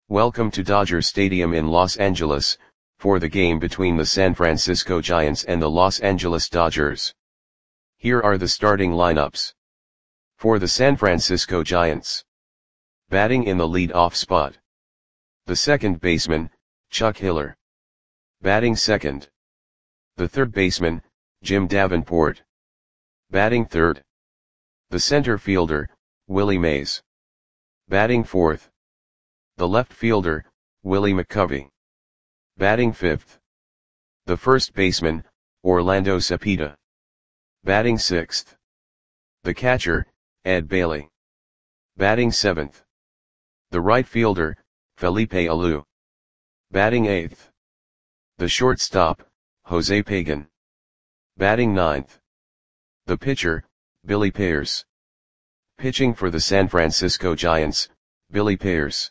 Welcome to Dodger Stadium in Los Angeles, for the game between the San Francisco Giants and the Los Angeles Dodgers. Here are the starting lineups. For the San Francisco Giants. Batting in the lead-off spot. The second baseman, Chuck Hiller. Batting second. The third baseman, Jim Davenport. Batting third. The center fielder, Willie Mays. Batting fourth. The left fielder, Willie McCovey. Batting fifth. The first baseman, Orlando Cepeda. Batting sixth. The catcher, Ed Bailey. Batting seventh. The right fielder, Felipe Alou. Batting eighth. The shortstop, Jose Pagan. Batting ninth. The pitcher, Billy Pierce. Pitching for the San Francisco Giants, Billy Pierce.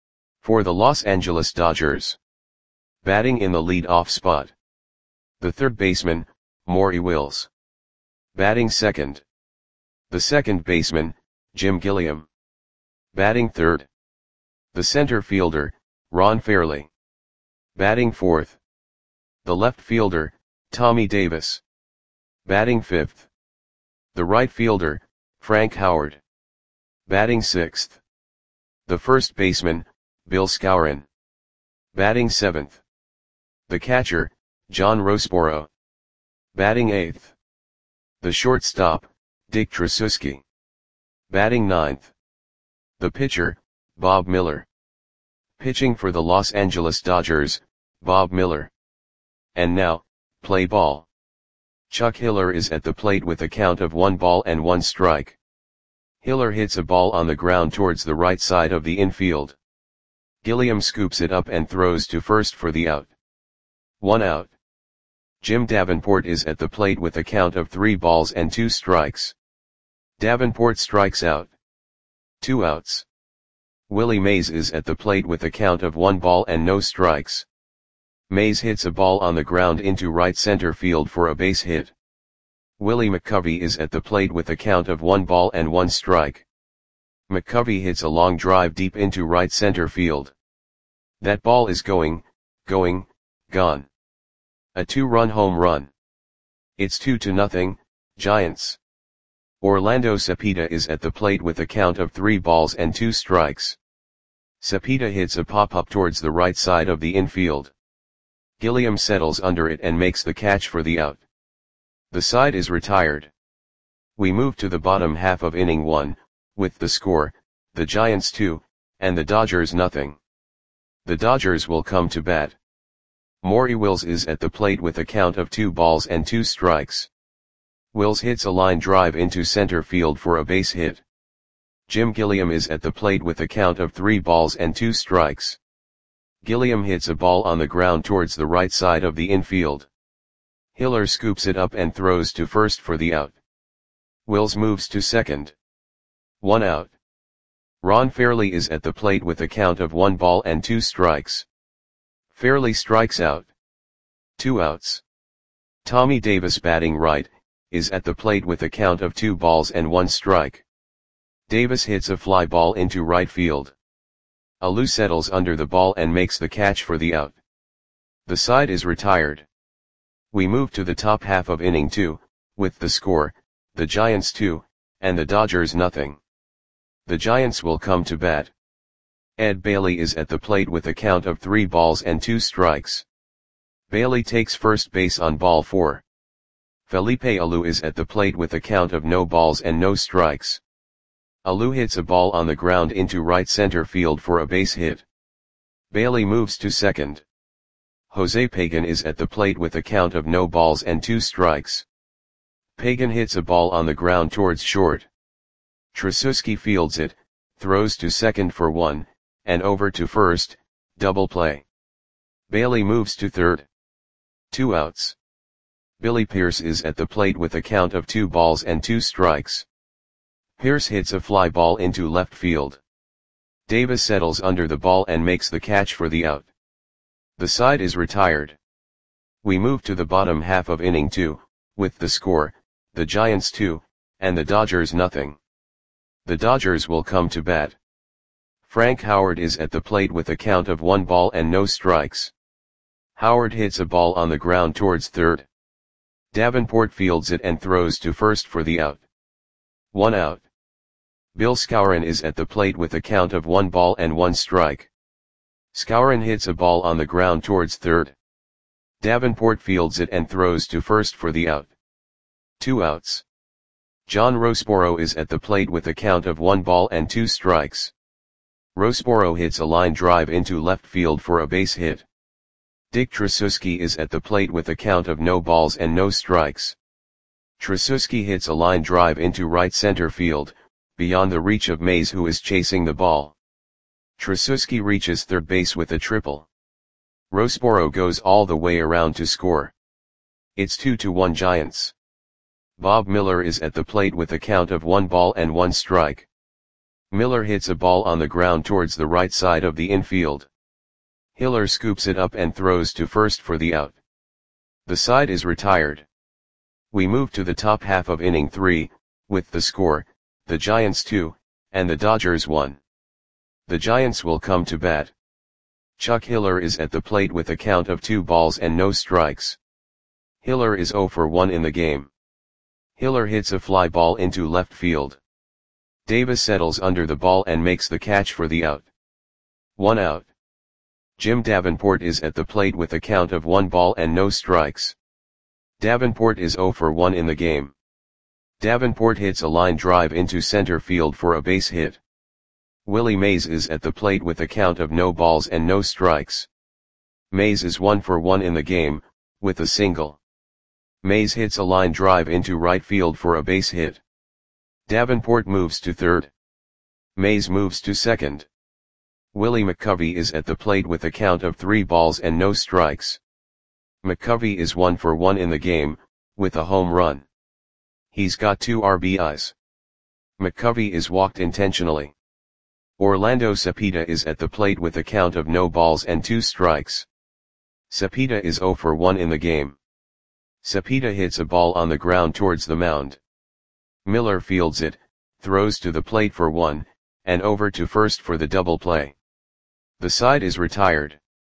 For the Los Angeles Dodgers. Batting in the lead-off spot. The third baseman, Maury Wills. Batting second. The second baseman, Jim Gilliam. Batting third. The center fielder, Ron Fairly. Batting fourth. The left fielder, Tommy Davis. Batting fifth. The right fielder, Frank Howard. Batting sixth. The first baseman, Bill Skowron. Batting seventh. The catcher, John Roseboro. Batting eighth. The shortstop, Dick Tracewski. Batting ninth. The pitcher, Bob Miller. Pitching for the Los Angeles Dodgers, Bob Miller. And now, play ball. Chuck Hiller is at the plate with a count of 1-1 strike. Hiller hits a ball on the ground towards the right side of the infield. Gilliam scoops it up and throws to first for the out. 1 out. Jim Davenport is at the plate with a count of 3-2 strikes. Davenport strikes out. 2 outs. Willie Mays is at the plate with a count of 1 ball and no strikes. Mays hits a ball on the ground into right center field for a base hit. Willie McCovey is at the plate with a count of 1-1 strike. McCovey hits a long drive deep into right center field. That ball is gone. A 2-run home run. It's 2-0, Giants. Orlando Cepeda is at the plate with a count of 3-2 strikes. Cepeda hits a pop-up towards the right side of the infield. Gilliam settles under it and makes the catch for the out. The side is retired. We move to the bottom half of inning 1, with the score, the Giants 2, and the Dodgers nothing. The Dodgers will come to bat. Maury Wills is at the plate with a count of 2-2 strikes. Wills hits a line drive into center field for a base hit. Jim Gilliam is at the plate with a count of 3-2 strikes. Gilliam hits a ball on the ground towards the right side of the infield. Hiller scoops it up and throws to first for the out. Wills moves to second. 1 out. Ron Fairly is at the plate with a count of 1-2 strikes. Fairly strikes out. 2 outs. Tommy Davis batting right, is at the plate with a count of 2-1 strike. Davis hits a fly ball into right field. Alou settles under the ball and makes the catch for the out. The side is retired. We move to the top half of inning 2, with the score, the Giants 2, and the Dodgers nothing. The Giants will come to bat. Ed Bailey is at the plate with a count of 3-2 strikes. Bailey takes first base on ball 4. Felipe Alou is at the plate with a count of no balls and no strikes. Alou hits a ball on the ground into right center field for a base hit. Bailey moves to second. Jose Pagan is at the plate with a count of no balls and 2 strikes. Pagan hits a ball on the ground towards short. Tracewski fields it, throws to second for 1, and over to first, double play. Bailey moves to third. 2 outs. Billy Pierce is at the plate with a count of 2-2 strikes. Pierce hits a fly ball into left field. Davis settles under the ball and makes the catch for the out. The side is retired. We move to the bottom half of inning 2, with the score, the Giants 2, and the Dodgers nothing. The Dodgers will come to bat. Frank Howard is at the plate with a count of 1 ball and no strikes. Howard hits a ball on the ground towards third. Davenport fields it and throws to first for the out. 1 out. Bill Skowron is at the plate with a count of 1 ball and 1 strike. Skowron hits a ball on the ground towards third. Davenport fields it and throws to first for the out. 2 outs. John Roseboro is at the plate with a count of 1 ball and 2 strikes. Roseboro hits a line drive into left field for a base hit. Dick Tracewski is at the plate with a count of no balls and no strikes. Tracewski hits a line drive into right center field, beyond the reach of Mays, who is chasing the ball. Tracewski reaches third base with a triple. Roseboro goes all the way around to score. It's 2-1 Giants. Bob Miller is at the plate with a count of 1 ball and 1 strike. Miller hits a ball on the ground towards the right side of the infield. Hiller scoops it up and throws to first for the out. The side is retired. We move to the top half of inning 3, with the score, the Giants 2, and the Dodgers 1. The Giants will come to bat. Chuck Hiller is at the plate with a count of 2 balls and no strikes. Hiller is 0 for 1 in the game. Hiller hits a fly ball into left field. Davis settles under the ball and makes the catch for the out. 1 out. Jim Davenport is at the plate with a count of 1 ball and no strikes. Davenport is 0 for 1 in the game. Davenport hits a line drive into center field for a base hit. Willie Mays is at the plate with a count of no balls and no strikes. Mays is 1 for 1 in the game, with a single. Mays hits a line drive into right field for a base hit. Davenport moves to third. Mays moves to second. Willie McCovey is at the plate with a count of 3 balls and no strikes. McCovey is 1 for 1 in the game, with a home run. He's got 2 RBIs. McCovey is walked intentionally. Orlando Cepeda is at the plate with a count of no balls and 2 strikes. Cepeda is 0 for 1 in the game. Cepeda hits a ball on the ground towards the mound. Miller fields it, throws to the plate for 1, and over to first for the double play. The side is retired.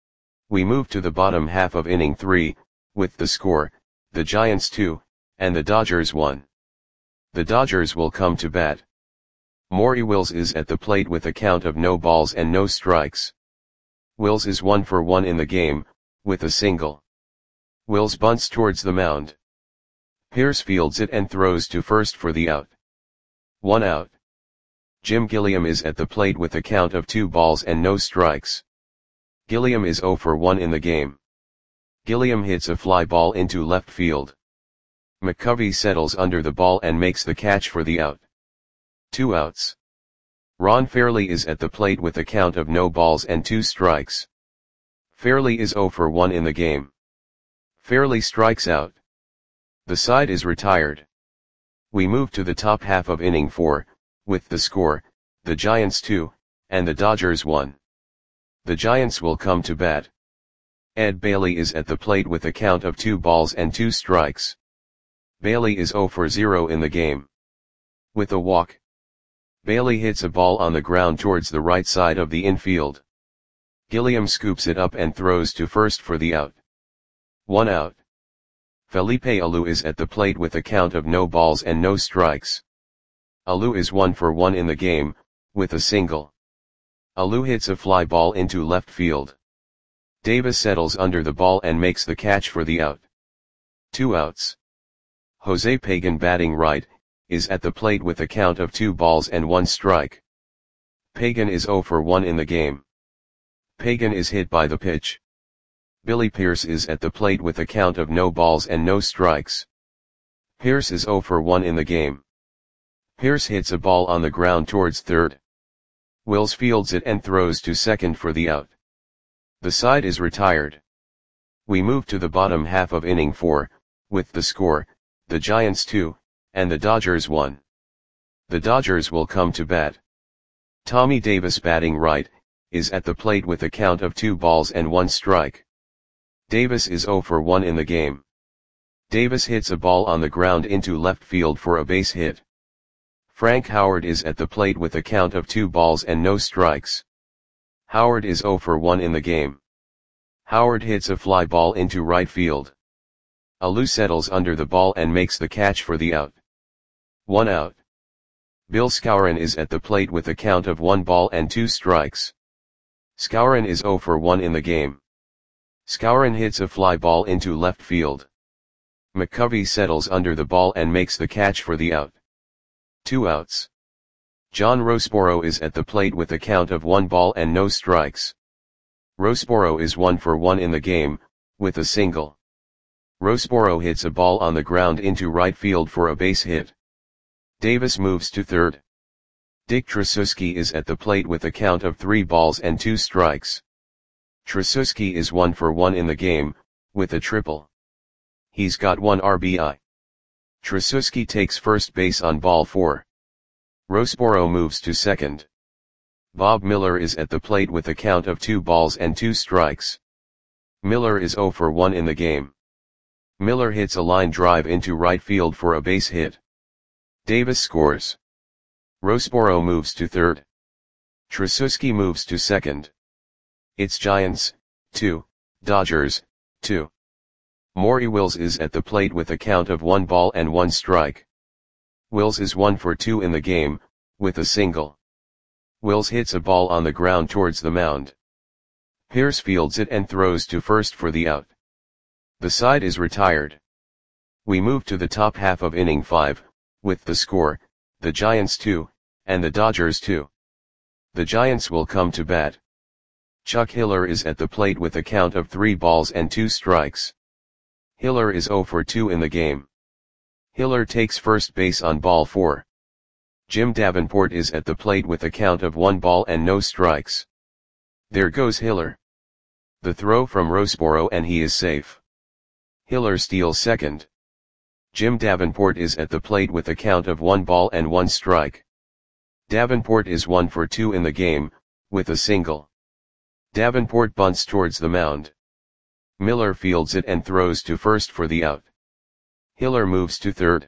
We move to the bottom half of inning 3, with the score, the Giants 2, and the Dodgers 1. The Dodgers will come to bat. Maury Wills is at the plate with a count of no balls and no strikes. Wills is 1 for 1 in the game, with a single. Wills bunts towards the mound. Pierce fields it and throws to first for the out. 1 out. Jim Gilliam is at the plate with a count of 2 balls and no strikes. Gilliam is 0 for 1 in the game. Gilliam hits a fly ball into left field. McCovey settles under the ball and makes the catch for the out. 2 outs. Ron Fairley is at the plate with a count of no balls and 2 strikes. Fairley is 0 for 1 in the game. Fairley strikes out. The side is retired. We move to the top half of inning 4, with the score, the Giants 2, and the Dodgers 1. The Giants will come to bat. Ed Bailey is at the plate with a count of 2 balls and 2 strikes. Bailey is 0 for 0 in the game. With a walk, Bailey hits a ball on the ground towards the right side of the infield. Gilliam scoops it up and throws to first for the out. 1 out. Felipe Alou is at the plate with a count of no balls and no strikes. Alou is 1 for 1 in the game, with a single. Alou hits a fly ball into left field. Davis settles under the ball and makes the catch for the out. 2 outs. Jose Pagan, batting right, is at the plate with a count of 2 balls and 1 strike. Pagan is 0 for 1 in the game. Pagan is hit by the pitch. Billy Pierce is at the plate with a count of no balls and no strikes. Pierce is 0 for 1 in the game. Pierce hits a ball on the ground towards third. Wills fields it and throws to second for the out. The side is retired. We move to the bottom half of inning 4, with the score, the Giants 2, and the Dodgers 1. The Dodgers will come to bat. Tommy Davis, batting right, is at the plate with a count of 2 balls and 1 strike. Davis is 0 for 1 in the game. Davis hits a ball on the ground into left field for a base hit. Frank Howard is at the plate with a count of 2 balls and no strikes. Howard is 0 for 1 in the game. Howard hits a fly ball into right field. Alou settles under the ball and makes the catch for the out. 1 out. Bill Skowron is at the plate with a count of 1 ball and 2 strikes. Skowron is 0 for 1 in the game. Skowron hits a fly ball into left field. McCovey settles under the ball and makes the catch for the out. 2 outs. John Roseboro is at the plate with a count of 1 ball and no strikes. Roseboro is 1 for 1 in the game, with a single. Roseboro hits a ball on the ground into right field for a base hit. Davis moves to third. Dick Tracewski is at the plate with a count of 3 balls and 2 strikes. Tracewski is 1 for 1 in the game, with a triple. He's got 1 RBI. Tracewski takes first base on ball 4. Roseboro moves to second. Bob Miller is at the plate with a count of 2 balls and 2 strikes. Miller is 0 for 1 in the game. Miller hits a line drive into right field for a base hit. Davis scores. Roseboro moves to third. Tracewski moves to second. It's Giants, 2, Dodgers, 2. Maury Wills is at the plate with a count of 1 ball and 1 strike. Wills is 1 for 2 in the game, with a single. Wills hits a ball on the ground towards the mound. Pierce fields it and throws to first for the out. The side is retired. We move to the top half of inning 5, with the score, the Giants 2, and the Dodgers 2. The Giants will come to bat. Chuck Hiller is at the plate with a count of 3 balls and 2 strikes. Hiller is 0 for 2 in the game. Hiller takes first base on ball 4. Jim Davenport is at the plate with a count of 1 ball and no strikes. There goes Hiller. The throw from Roseboro and he is safe. Hiller steals second. Jim Davenport is at the plate with a count of 1 ball and 1 strike. Davenport is 1 for 2 in the game, with a single. Davenport bunts towards the mound. Miller fields it and throws to first for the out. Hiller moves to third.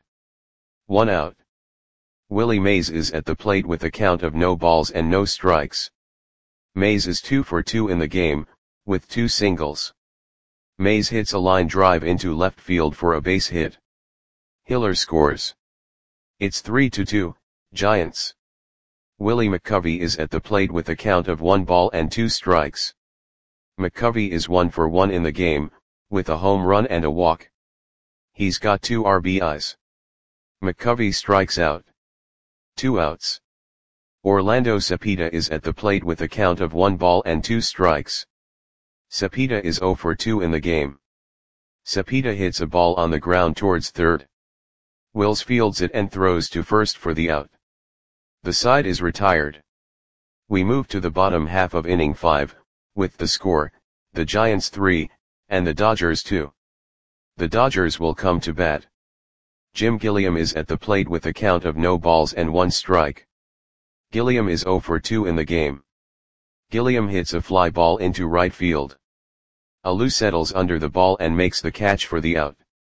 1 out. Willie Mays is at the plate with a count of no balls and no strikes. Mays is 2 for 2 in the game, with 2 singles. Mays hits a line drive into left field for a base hit. Hiller scores. It's 3-2, Giants. Willie McCovey is at the plate with a count of 1 ball and 2 strikes. McCovey is 1 for 1 in the game, with a home run and a walk. He's got 2 RBIs. McCovey strikes out. 2 outs. Orlando Cepeda is at the plate with a count of 1 ball and 2 strikes. Cepeda is 0 for 2 in the game. Cepeda hits a ball on the ground towards third. Wills fields it and throws to first for the out. The side is retired. We move to the bottom half of inning 5, with the score, the Giants 3, and the Dodgers 2. The Dodgers will come to bat. Jim Gilliam is at the plate with a count of no balls and 1 strike. Gilliam is 0 for 2 in the game. Gilliam hits a fly ball into right field. Alou settles under the ball and makes the catch for the out.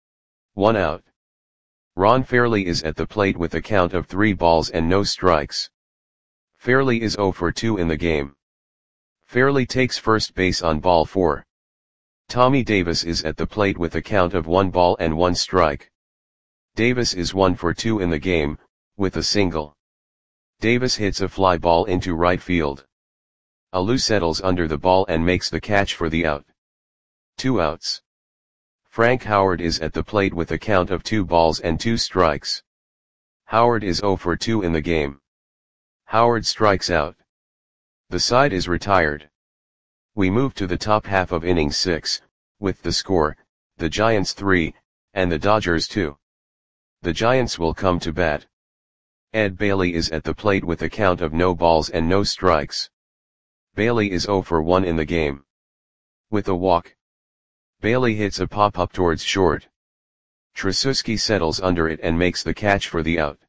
1 out. Ron Fairley is at the plate with a count of 3 balls and no strikes. Fairley is 0 for 2 in the game. Fairley takes first base on ball 4. Tommy Davis is at the plate with a count of 1 ball and 1 strike. Davis is 1 for 2 in the game, with a single. Davis hits a fly ball into right field. Alou settles under the ball and makes the catch for the out. 2 outs. Frank Howard is at the plate with a count of 2 balls and 2 strikes. Howard is 0 for 2 in the game. Howard strikes out. The side is retired. We move to the top half of inning 6, with the score, the Giants 3, and the Dodgers 2. The Giants will come to bat. Ed Bailey is at the plate with a count of no balls and no strikes. Bailey is 0 for 1 in the game. With a walk. Bailey hits a pop-up towards short. Tracewski settles under it and makes the catch for the out.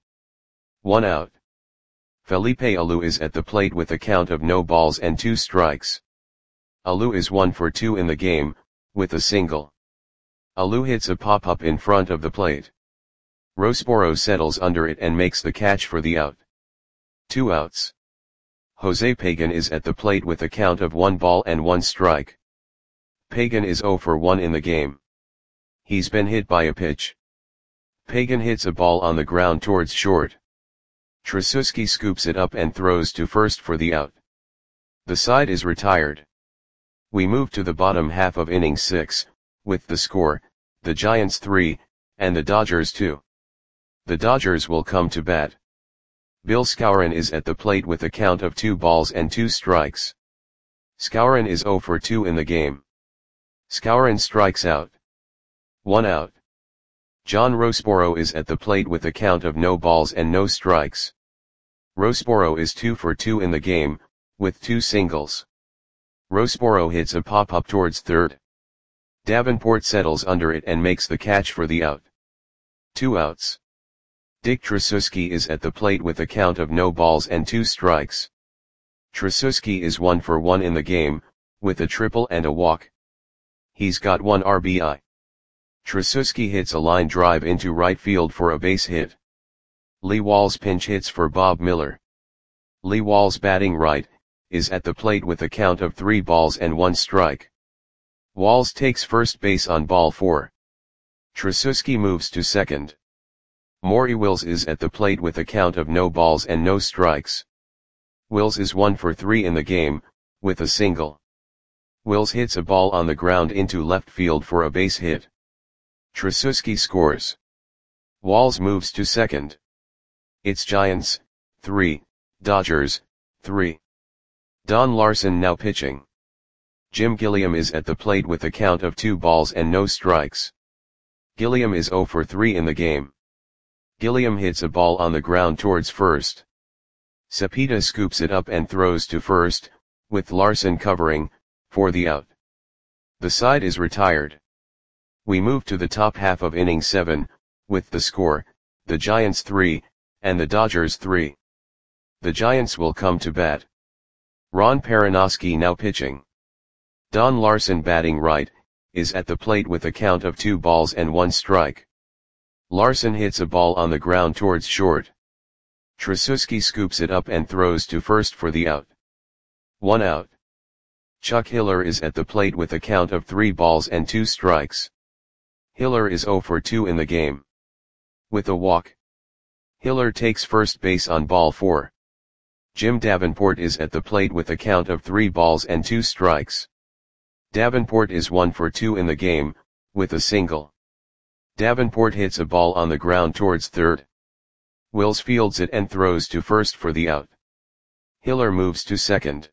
1 out. Felipe Alou is at the plate with a count of no balls and 2 strikes. Alou is 1 for 2 in the game, with a single. Alou hits a pop-up in front of the plate. Roseboro settles under it and makes the catch for the out. 2 outs. Jose Pagan is at the plate with a count of 1 ball and 1 strike. Pagan is 0 for 1 in the game. He's been hit by a pitch. Pagan hits a ball on the ground towards short. Tracewski scoops it up and throws to first for the out. The side is retired. We move to the bottom half of inning 6, with the score, the Giants 3, and the Dodgers 2. The Dodgers will come to bat. Bill Skowron is at the plate with a count of 2 balls and 2 strikes. Skowron is 0 for 2 in the game. Skowron strikes out. 1 out. John Rosboro is at the plate with a count of no balls and no strikes. Rosboro is 2 for 2 in the game, with 2 singles. Rosboro hits a pop-up towards third. Davenport settles under it and makes the catch for the out. 2 outs. Dick Tracewski is at the plate with a count of no balls and 2 strikes. Tracewski is 1 for 1 in the game, with a triple and a walk. He's got 1 RBI. Tracewski hits a line drive into right field for a base hit. Lee Walls pinch hits for Bob Miller. Lee Walls, batting right, is at the plate with a count of 3 balls and 1 strike. Walls takes first base on ball 4. Tracewski moves to second. Maury Wills is at the plate with a count of no balls and no strikes. Wills is 1 for 3 in the game, with a single. Wills hits a ball on the ground into left field for a base hit. Tracewski scores. Walls moves to second. It's Giants, 3, Dodgers, 3. Don Larson now pitching. Jim Gilliam is at the plate with a count of 2 balls and no strikes. Gilliam is 0 for 3 in the game. Gilliam hits a ball on the ground towards first. Cepeda scoops it up and throws to first, with Larson covering, for the out. The side is retired. We move to the top half of inning 7, with the score, the Giants 3, and the Dodgers 3. The Giants will come to bat. Ron Perranoski now pitching. Don Larson, batting right, is at the plate with a count of 2 balls and 1 strike. Larson hits a ball on the ground towards short. Tracewski scoops it up and throws to first for the out. 1 out. Chuck Hiller is at the plate with a count of 3 balls and 2 strikes. Hiller is 0 for 2 in the game. With a walk. Hiller takes first base on ball 4. Jim Davenport is at the plate with a count of 3 balls and 2 strikes. Davenport is 1 for 2 in the game, with a single. Davenport hits a ball on the ground towards third. Wills fields it and throws to first for the out. Hiller moves to second.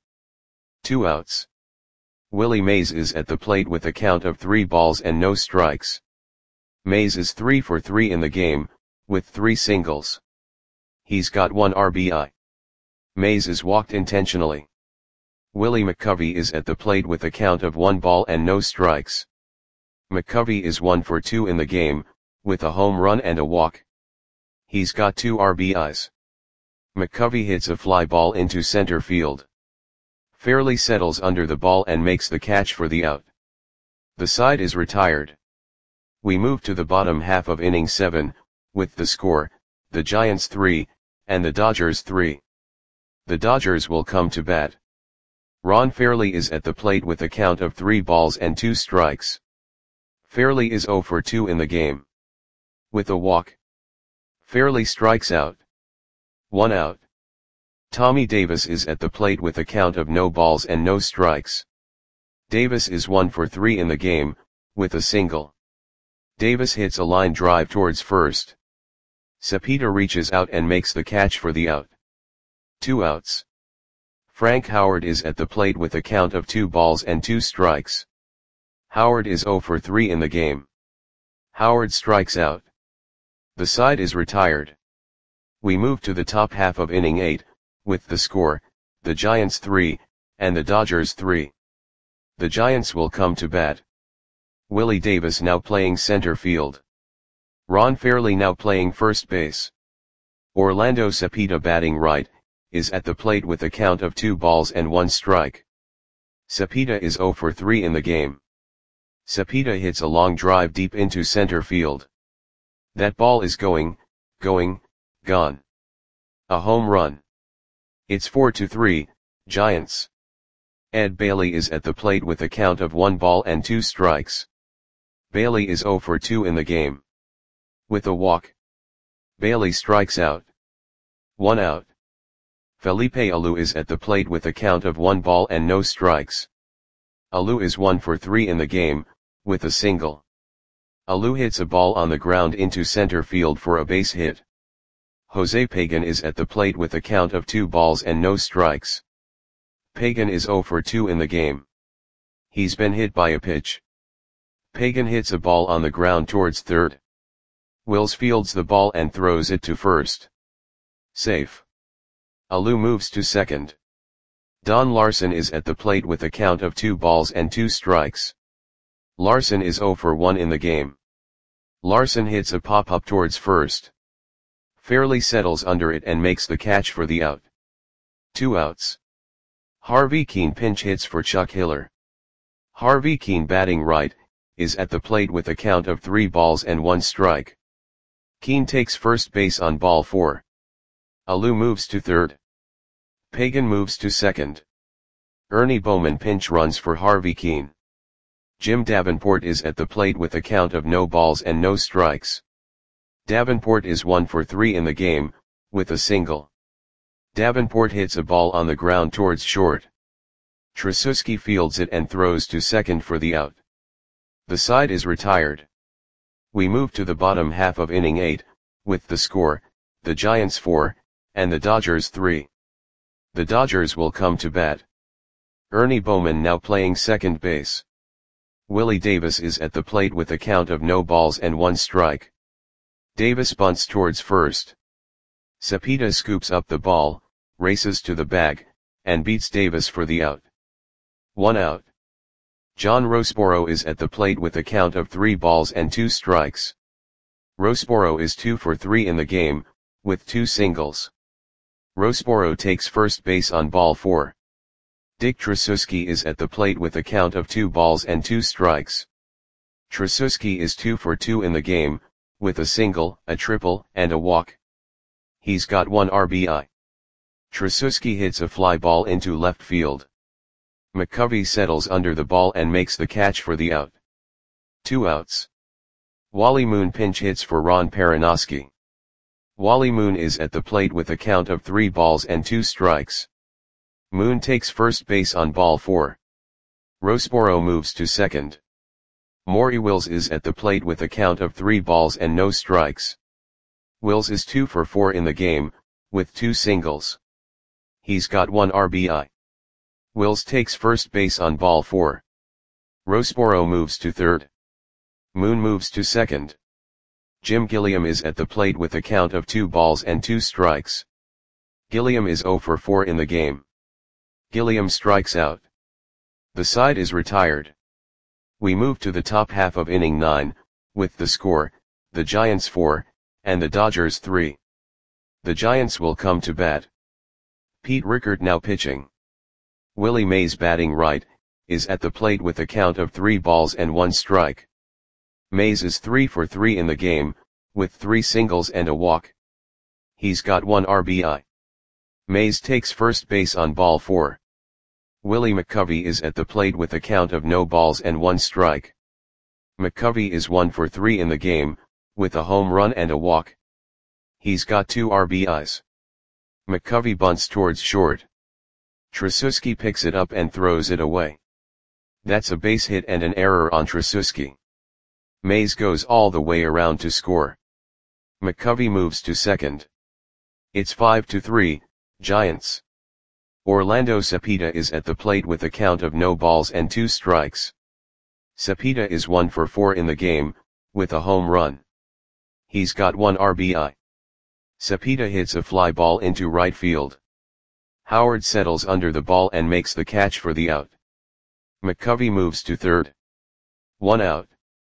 2 outs. Willie Mays is at the plate with a count of 3 balls and no strikes. Mays is 3 for 3 in the game, with 3 singles. He's got 1 RBI. Mays is walked intentionally. Willie McCovey is at the plate with a count of 1 ball and no strikes. McCovey is 1 for 2 in the game, with a home run and a walk. He's got 2 RBIs. McCovey hits a fly ball into center field. Fairley settles under the ball and makes the catch for the out. The side is retired. We move to the bottom half of inning 7, with the score, the Giants 3, and the Dodgers 3. The Dodgers will come to bat. Ron Fairley is at the plate with a count of 3 balls and 2 strikes. Fairley is 0 for 2 in the game. With a walk. Fairley strikes out. 1 out. Tommy Davis is at the plate with a count of no balls and no strikes. Davis is 1 for 3 in the game, with a single. Davis hits a line drive towards first. Cepeda reaches out and makes the catch for the out. 2 outs. Frank Howard is at the plate with a count of 2 balls and 2 strikes. Howard is 0 for 3 in the game. Howard strikes out. The side is retired. We move to the top half of inning 8, with the score, the Giants 3, and the Dodgers 3. The Giants will come to bat. Willie Davis now playing center field. Ron Fairley now playing first base. Orlando Cepeda, batting right, is at the plate with a count of 2 balls and 1 strike. Cepeda is 0 for 3 in the game. Cepeda hits a long drive deep into center field. That ball is gone. A home run. It's 4-3, Giants. Ed Bailey is at the plate with a count of 1 ball and 2 strikes. Bailey is 0 for 2 in the game. With a walk, Bailey strikes out. 1 out. Felipe Alou is at the plate with a count of 1 ball and no strikes. Alou is 1 for 3 in the game, with a single. Alou hits a ball on the ground into center field for a base hit. Jose Pagan is at the plate with a count of 2 balls and no strikes. Pagan is 0 for 2 in the game. He's been hit by a pitch. Pagan hits a ball on the ground towards third. Wills fields the ball and throws it to first. Safe. Alou moves to second. Don Larson is at the plate with a count of 2 balls and 2 strikes. Larson is 0 for 1 in the game. Larson hits a pop-up towards first. Fairly settles under it and makes the catch for the out. 2 outs. Harvey Kuenn pinch hits for Chuck Hiller. Harvey Kuenn, batting right, is at the plate with a count of 3 balls and 1 strike. Kuenn takes first base on ball 4. Alou moves to third. Pagan moves to second. Ernie Bowman pinch runs for Harvey Kuenn. Jim Davenport is at the plate with a count of no balls and no strikes. Davenport is 1 for 3 in the game, with a single. Davenport hits a ball on the ground towards short. Tracewski fields it and throws to second for the out. The side is retired. We move to the bottom half of inning 8, with the score, the Giants 4, and the Dodgers 3. The Dodgers will come to bat. Ernie Bowman now playing second base. Willie Davis is at the plate with a count of no balls and 1 strike. Davis bunts towards first. Cepeda scoops up the ball, races to the bag, and beats Davis for the out. 1 out. John Roseboro is at the plate with a count of 3 balls and 2 strikes. Roseboro is 2 for 3 in the game, with 2 singles. Roseboro takes first base on ball 4. Dick Tracewski is at the plate with a count of 2 balls and 2 strikes. Tracewski is 2 for 2 in the game, with a single, a triple, and a walk. He's got 1 RBI. Tracewski hits a fly ball into left field. McCovey settles under the ball and makes the catch for the out. 2 outs. Wally Moon pinch hits for Ron Perinoski. Wally Moon is at the plate with a count of 3 balls and 2 strikes. Moon takes first base on ball 4. Roseboro moves to second. Maury Wills is at the plate with a count of 3 balls and no strikes. Wills is 2 for 4 in the game, with 2 singles. He's got 1 RBI. Wills takes first base on ball 4. Roseboro moves to third. Moon moves to second. Jim Gilliam is at the plate with a count of 2 balls and 2 strikes. Gilliam is 0 for 4 in the game. Gilliam strikes out. The side is retired. We move to the top half of inning 9, with the score, the Giants 4, and the Dodgers 3. The Giants will come to bat. Pete Rickard now pitching. Willie Mays, batting right, is at the plate with a count of 3 balls and 1 strike. Mays is 3 for 3 in the game, with 3 singles and a walk. He's got 1 RBI. Mays takes first base on ball 4. Willie McCovey is at the plate with a count of no balls and 1 strike. McCovey is 1 for 3 in the game, with a home run and a walk. He's got 2 RBIs. McCovey bunts towards short. Tracewski picks it up and throws it away. That's a base hit and an error on Tracewski. Mays goes all the way around to score. McCovey moves to second. It's 5-3, Giants. Orlando Cepeda is at the plate with a count of no balls and 2 strikes. Cepeda is 1 for 4 in the game, with a home run. He's got 1 RBI. Cepeda hits a fly ball into right field. Howard settles under the ball and makes the catch for the out. McCovey moves to third. 1 out.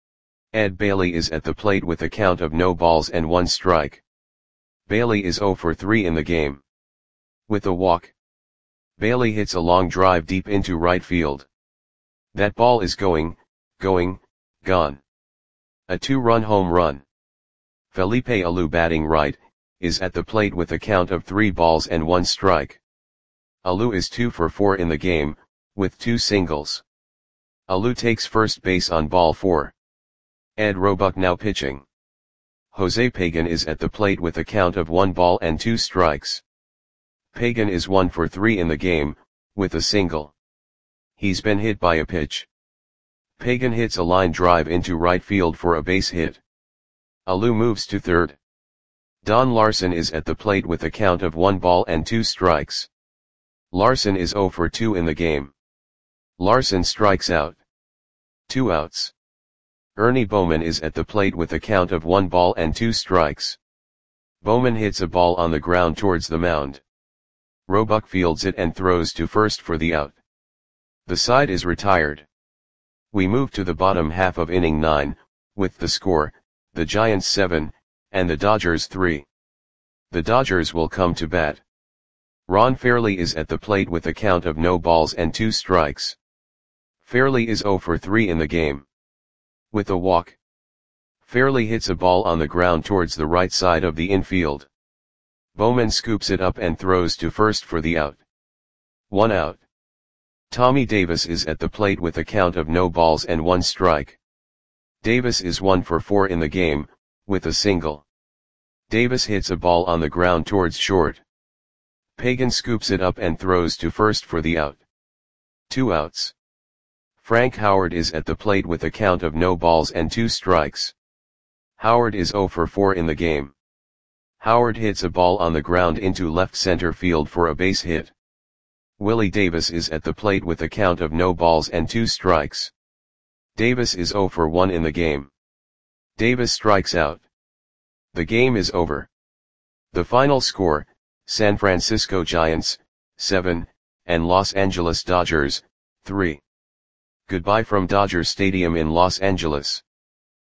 Ed Bailey is at the plate with a count of no balls and 1 strike. Bailey is 0 for 3 in the game. With a walk, Bailey hits a long drive deep into right field. That ball is gone. A 2-run home run. Felipe Alou, batting right, is at the plate with a count of 3 balls and 1 strike. Alou is 2 for 4 in the game, with 2 singles. Alou takes first base on ball 4. Ed Roebuck now pitching. Jose Pagan is at the plate with a count of 1 ball and 2 strikes. Pagan is 1 for 3 in the game, with a single. He's been hit by a pitch. Pagan hits a line drive into right field for a base hit. Alou moves to third. Don Larson is at the plate with a count of 1 ball and 2 strikes. Larson is 0 for 2 in the game. Larson strikes out. 2 outs. Ernie Bowman is at the plate with a count of 1 ball and 2 strikes. Bowman hits a ball on the ground towards the mound. Roebuck fields it and throws to first for the out. The side is retired. We move to the bottom half of inning 9, with the score, the Giants 7, and the Dodgers 3. The Dodgers will come to bat. Ron Fairly is at the plate with a count of no balls and 2 strikes. Fairly is 0 for 3 in the game. With a walk. Fairly hits a ball on the ground towards the right side of the infield. Bowman scoops it up and throws to first for the out. 1 out. Tommy Davis is at the plate with a count of no balls and 1 strike. Davis is 1 for 4 in the game, with a single. Davis hits a ball on the ground towards short. Pagan scoops it up and throws to first for the out. 2 outs. Frank Howard is at the plate with a count of no balls and 2 strikes. Howard is 0 for 4 in the game. Howard hits a ball on the ground into left center field for a base hit. Willie Davis is at the plate with a count of no balls and 2 strikes. Davis is 0 for 1 in the game. Davis strikes out. The game is over. The final score, San Francisco Giants, 7, and Los Angeles Dodgers, 3. Goodbye from Dodger Stadium in Los Angeles.